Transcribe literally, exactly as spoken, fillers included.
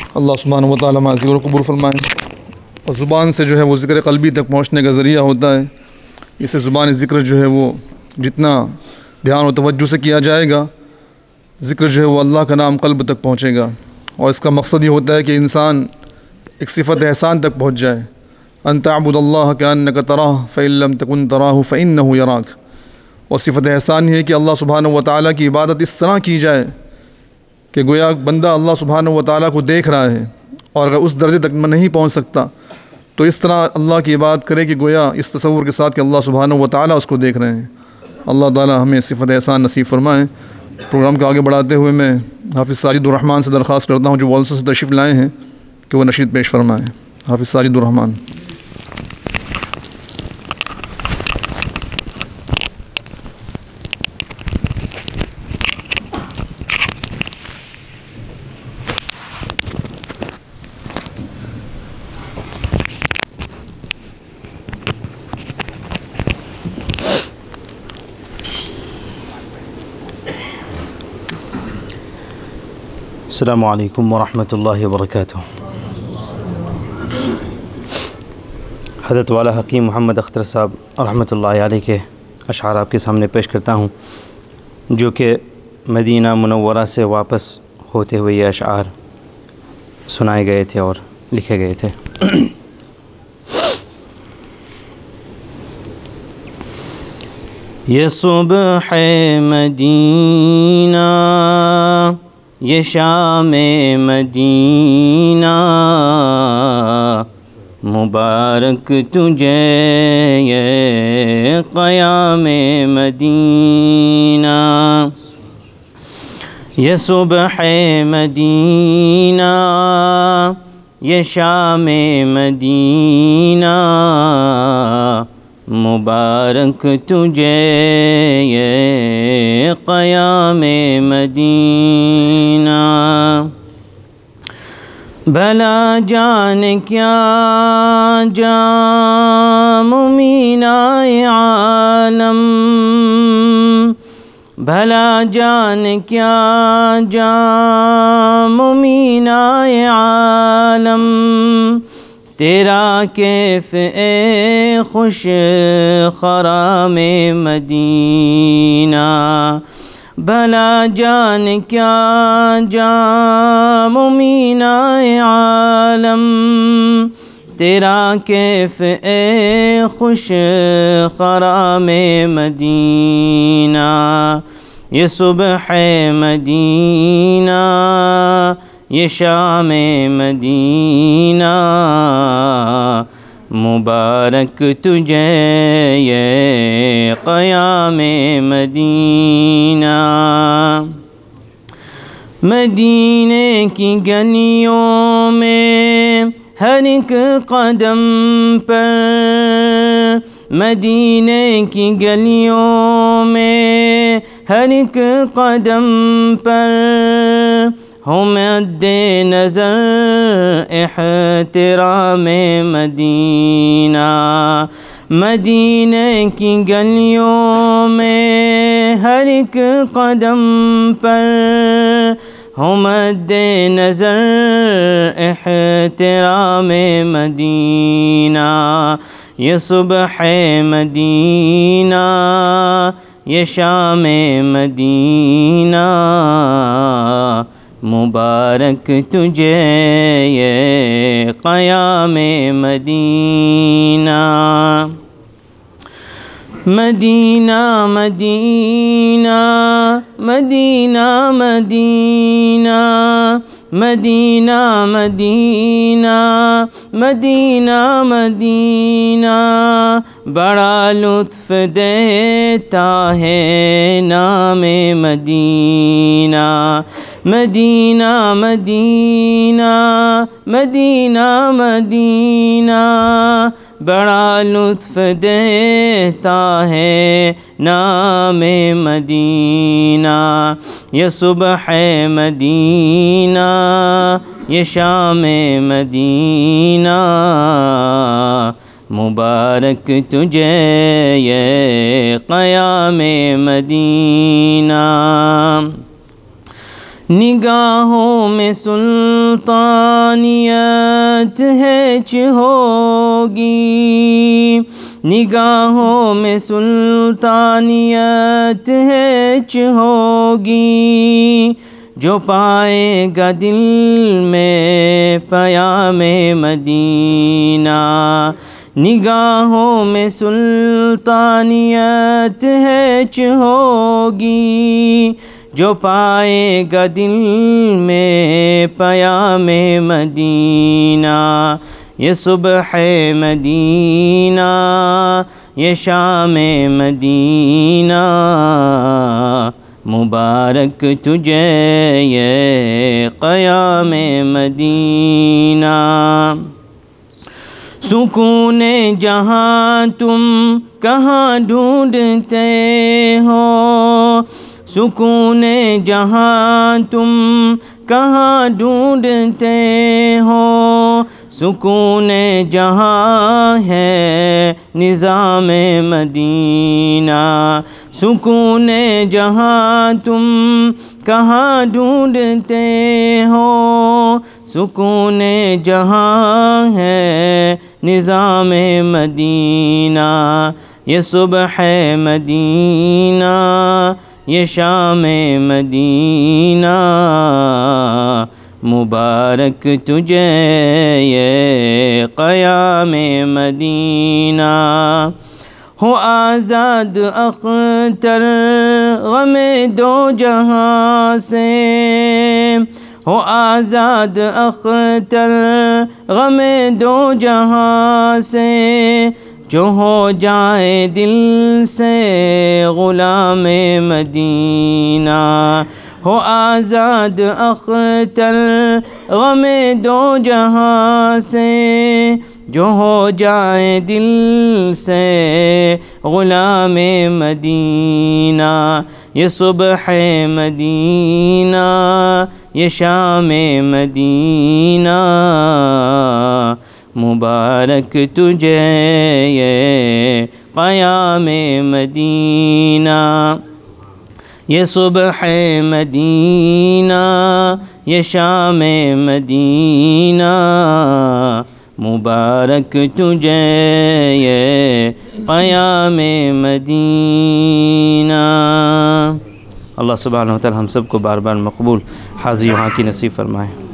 اللہ سبحانہ و تعالیٰ معاذ اور قبول فرمائیں۔ اور زبان سے جو ہے وہ ذکر قلبی تک پہنچنے کا ذریعہ ہوتا ہے۔ اسے زبان ذکر جو ہے وہ جتنا دھیان و توجہ سے کیا جائے گا، ذکر جو ہے وہ اللہ کا نام قلب تک پہنچے گا، اور اس کا مقصد یہ ہوتا ہے کہ انسان ایک صفت احسان تک پہنچ جائے۔ ان تعبد اللہ کأنک تراہ فإن لم تکن تراہ فإنہ یراک۔ اور صفت احسان یہ ہے کہ اللہ سبحانہ و تعالیٰ کی عبادت اس طرح کی جائے کہ گویا بندہ اللہ سبحانہ و تعالیٰ کو دیکھ رہا ہے، اور اگر اس درجے تک میں نہیں پہنچ سکتا تو اس طرح اللہ کی عبادت کرے کہ گویا اس تصور کے ساتھ کہ اللہ سبحانہ و تعالیٰ اس کو دیکھ رہے ہیں۔ اللہ تعالیٰ ہمیں صفت احسان نصیب فرمائیں۔ پروگرام کو آگے بڑھاتے ہوئے میں حافظ ساجد الرحمن سے درخواست کرتا ہوں جو والسا سے تشریف لائے ہیں کہ وہ نشید پیش فرمائیں۔ حافظ ساجد الرحمن۔ السلام علیکم ورحمۃ اللہ وبرکاتہ۔ حضرت والا حکیم محمد اختر صاحب رحمۃ اللہ علیہ کے اشعار آپ کے سامنے پیش کرتا ہوں، جو کہ مدینہ منورہ سے واپس ہوتے ہوئے یہ اشعار سنائے گئے تھے اور لکھے گئے تھے۔ یہ صبح مدینہ، یہ شام مدینہ، مبارک تجھے یہ قیام مدینہ۔ یہ صبح مدینہ، یہ شام مدینہ، مبارک تجھے یہ قیام مدینہ۔ بھلا جان کیا جام مینائے عالم، بھلا جان کیا جام مینائے عالم، تیرا کیف اے خوش خرام مدینہ۔ بھلا جان کیا جام مینائے عالم، تیرا کیف اے خوش خرام مدینہ۔ یہ صبح مدینہ، یہ شام مدینہ، مبارک تجھے یہ قیام مدینہ۔ مدینے کی گلیوں میں ہر ایک قدم پر، مدینے کی گلیوں میں ہر ایک قدم پر، ہوں مد نظر احترام مدینہ۔ مدینے کی گلیوں میں ہر ایک قدم پر، ہوں مد نظر احترام مدینہ۔ یہ صبح مدینہ، یہ شام مدینہ، مبارک تجھے یہ قیام مدینہ۔ مدینہ مدینہ مدینہ مدینہ مدینہ مدینہ مدینہ مدینہ، بڑا لطف دیتا ہے نام مدینہ۔ مدینہ مدینہ مدینہ مدینہ، بڑا لطف دیتا ہے نام مدینہ۔ یہ صبح مدینہ، یہ شام مدینہ، مبارک تجھے یہ قیام مدینہ۔ نگاہوں میں سلطانیت ہیچ ہوگی، نگاہوں میں سلطانیت ہیچ ہوگی، جو پائے گا دل میں پیام مدینہ، نگاہوں میں سلطانیت ہیچ ہوگی، جو پائے گا دل میں پیام مدینہ، یہ صبح مدینہ یہ شام مدینہ، مبارک تجھے یہ قیام مدینہ، سکون جہاں تم کہاں ڈھونڈتے ہو، سکون جہاں تم کہاں ڈھونڈتے ہو، سکون جہاں ہے نظام مدینہ، سکون جہاں تم کہاں ڈھونڈتے ہو، سکون جہاں ہے نظام مدینہ، یہ صبح مدینہ یہ شام مدینہ، مبارک تجھے یہ قیام مدینہ، ہو آزاد اختر غم دو جہاں سے، ہو آزاد اختر غم دو جہاں سے، جو ہو جائے دل سے غلام مدینہ، ہو آزاد اختر غم دو جہاں سے، جو ہو جائے دل سے غلام مدینہ، یہ صبح مدینہ یہ شام مدینہ، مبارک تجھے یہ قیام مدینہ، یہ صبح مدینہ یہ شام مدینہ، مبارک تجھے یہ قیام مدینہ۔ اللہ سبحانہ و تعالی ہم سب کو بار بار مقبول حاضری وہاں کی نصیب فرمائے۔